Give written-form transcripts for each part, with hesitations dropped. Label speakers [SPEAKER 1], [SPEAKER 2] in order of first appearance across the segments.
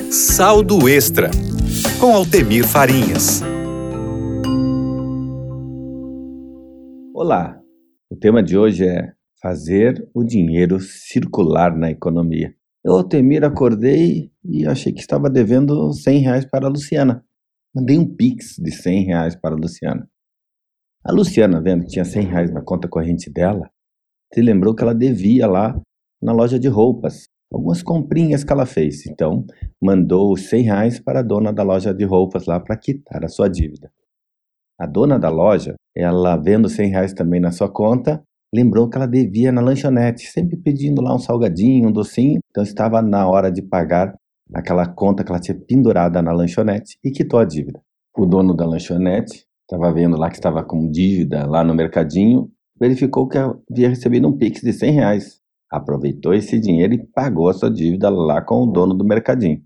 [SPEAKER 1] Saldo Extra, com Altemir Farinhas.
[SPEAKER 2] Olá, o tema de hoje é fazer o dinheiro circular na economia. Eu, Altemir, acordei e achei que estava devendo R$100 para a Luciana. Mandei um Pix de R$100 para a Luciana. A Luciana, vendo que tinha R$100 na conta corrente dela, se lembrou que ela devia lá na loja de roupas algumas comprinhas que ela fez. Então, mandou os R$100 para a dona da loja de roupas lá para quitar a sua dívida. A dona da loja, ela vendo R$100 também na sua conta, lembrou que ela devia na lanchonete, sempre pedindo lá um salgadinho, um docinho. Então, estava na hora de pagar aquela conta que ela tinha pendurada na lanchonete e quitou a dívida. O dono da lanchonete estava vendo lá que estava com dívida lá no mercadinho, verificou que havia recebido um Pix de R$100. Aproveitou esse dinheiro e pagou a sua dívida lá com o dono do mercadinho.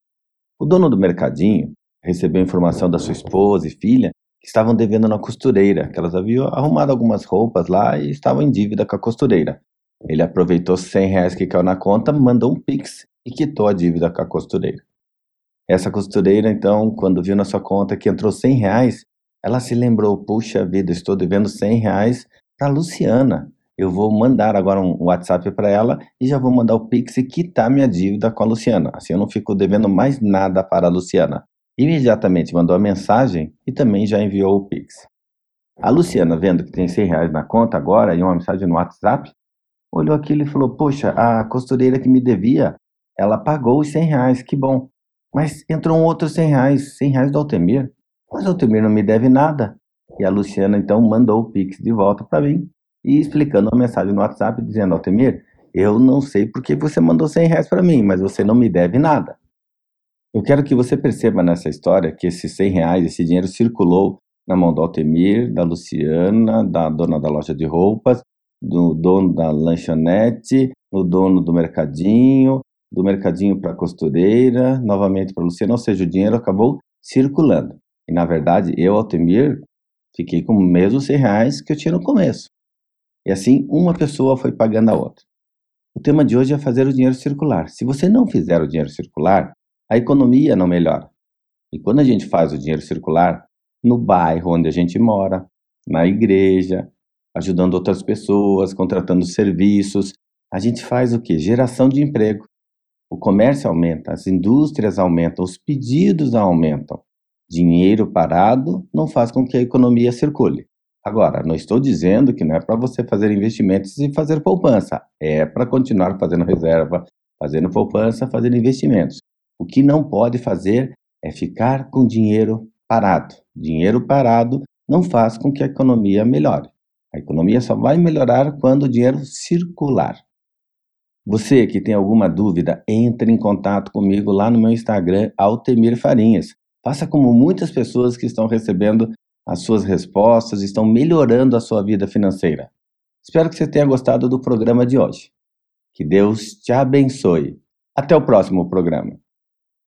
[SPEAKER 2] O dono do mercadinho recebeu informação da sua esposa e filha que estavam devendo na costureira, que elas haviam arrumado algumas roupas lá e estavam em dívida com a costureira. Ele aproveitou R$100 que caiu na conta, mandou um Pix e quitou a dívida com a costureira. Essa costureira, então, quando viu na sua conta que entrou R$100, ela se lembrou: puxa vida, estou devendo R$100 para a Luciana. Eu vou mandar agora um WhatsApp para ela e já vou mandar o Pix e quitar minha dívida com a Luciana. Assim eu não fico devendo mais nada para a Luciana. Imediatamente mandou a mensagem e também já enviou o Pix. A Luciana, vendo que tem R$100 na conta agora e uma mensagem no WhatsApp, olhou aquilo e falou: poxa, a costureira que me devia, ela pagou os R$100, que bom. Mas entrou um outro R$100, R$100 do Altemir. Mas o Altemir não me deve nada. E a Luciana então mandou o Pix de volta para mim e explicando uma mensagem no WhatsApp dizendo: Altemir, eu não sei porque você mandou R$100 para mim, mas você não me deve nada. Eu quero que você perceba nessa história que esses R$100, esse dinheiro circulou na mão do Altemir, da Luciana, da dona da loja de roupas, do dono da lanchonete, do dono do mercadinho para a costureira, novamente para a Luciana, ou seja, o dinheiro acabou circulando. E na verdade, eu, Altemir, fiquei com os mesmos R$100 que eu tinha no começo. E assim, uma pessoa foi pagando a outra. O tema de hoje é fazer o dinheiro circular. Se você não fizer o dinheiro circular, a economia não melhora. E quando a gente faz o dinheiro circular, no bairro onde a gente mora, na igreja, ajudando outras pessoas, contratando serviços, a gente faz o quê? Geração de emprego. O comércio aumenta, as indústrias aumentam, os pedidos aumentam. Dinheiro parado não faz com que a economia circule. Agora, não estou dizendo que não é para você fazer investimentos e fazer poupança. É para continuar fazendo reserva, fazendo poupança, fazendo investimentos. O que não pode fazer é ficar com dinheiro parado. Dinheiro parado não faz com que a economia melhore. A economia só vai melhorar quando o dinheiro circular. Você que tem alguma dúvida, entre em contato comigo lá no meu Instagram, Altemir Farinhas. Faça como muitas pessoas que estão recebendo as suas respostas, estão melhorando a sua vida financeira. Espero que você tenha gostado do programa de hoje. Que Deus te abençoe. Até o próximo programa.